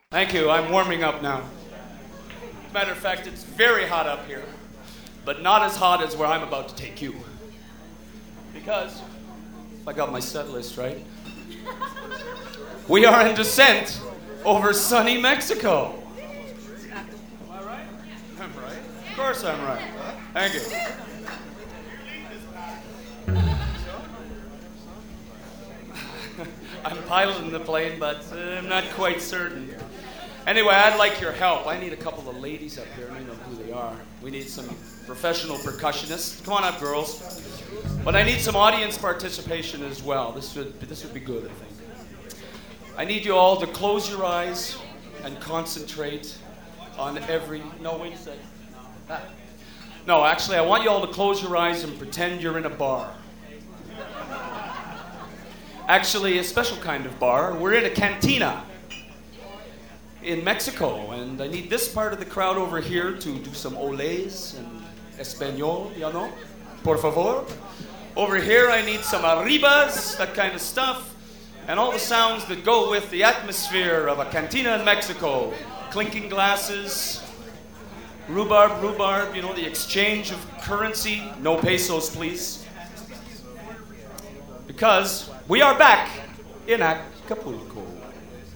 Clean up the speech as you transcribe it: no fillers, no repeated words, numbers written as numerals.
Thank you. I'm warming up now. Matter of fact, it's very hot up here, but not as hot as where I'm about to take you. Because, if I got my set list right, we are in descent over sunny Mexico. Am I right? I'm right. Of course I'm right. Thank you. I'm piloting the plane, but I'm not quite certain. Anyway, I'd like your help. I need a couple of ladies up here, and I know who they are. We need some professional percussionists. Come on up, girls. But I need some audience participation as well. This would be good, I think. I need you all to close your eyes and concentrate on every... No, wait a second. No, actually, I want you all to close your eyes and pretend you're in a bar. Actually, a special kind of bar. We're in a cantina in Mexico, and I need this part of the crowd over here to do some olés and español, you know? Por favor. Over here, I need some arribas, that kind of stuff, and all the sounds that go with the atmosphere of a cantina in Mexico. Clinking glasses, rhubarb, you know, the exchange of currency. No pesos, please. Because we are back in Acapulco.